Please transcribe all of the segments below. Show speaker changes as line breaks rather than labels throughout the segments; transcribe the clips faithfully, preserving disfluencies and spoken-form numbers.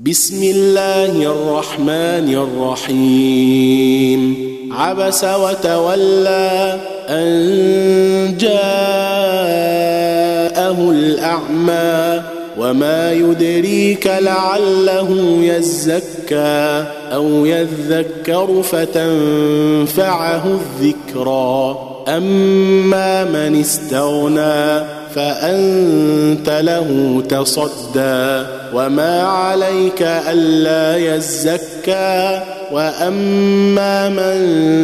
بسم الله الرحمن الرحيم عبس وتولى أن جاءه الأعمى وما يدريك لعله يزكى أو يذكر فتنفعه الذكرى أما من استغنى فأنت له تصدى وما عليك ألا يزكى وأما من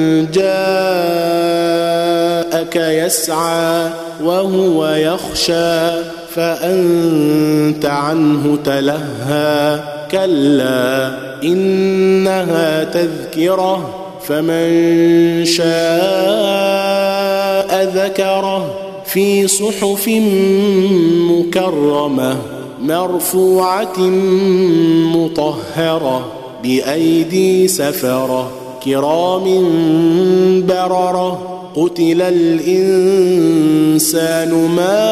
جاءك يسعى وهو يخشى فأنت عنه تلهى كلا إنها تذكرة فمن شاء ذكره في صحف مكرمة مرفوعة مطهرة بأيدي سفرة كرام بررة قتل الإنسان ما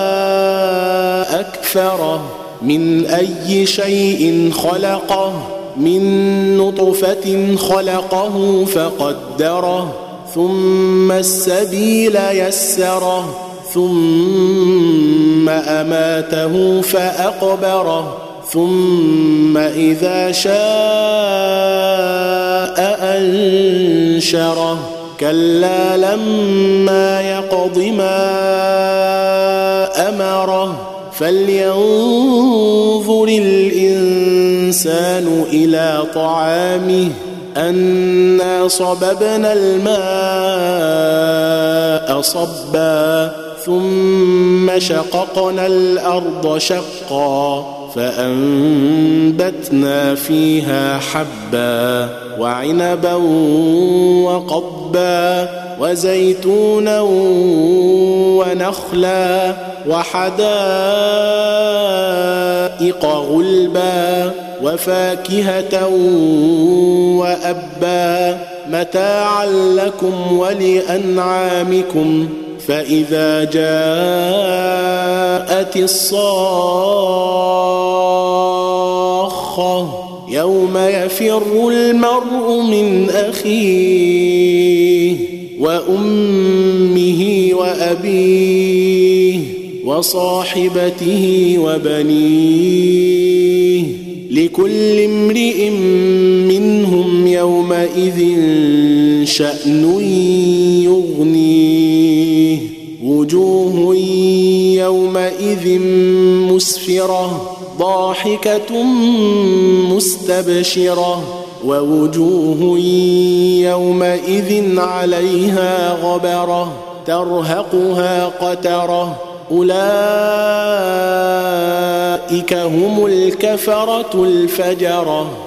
أكفره من أي شيء خلقه من نطفة خلقه فقدره ثم السبيل يسره ثم أماته فأقبره ثم إذا شاء أنشره كلا لما يقض ما أمره فلينظر الإنسان إلى طعامه أنا صببنا الماء صبا ثم شققنا الأرض شقا فأنبتنا فيها حبا وعنبا وقضبا وزيتونا ونخلا وحدائق غلبا وفاكهة وأبا متاعا لكم ولأنعامكم فإذا جاءت الصاخة يوم يفر المرء من أخيه وأمه وأبيه وصاحبته وبنيه لكل امرئ منهم يومئذ شأن يغنيه وجوه يومئذ مسفرة ضاحكة مستبشرة ووجوه يومئذ عليها غبرة ترهقها قترة أولئك هم الكفرة الفجرة.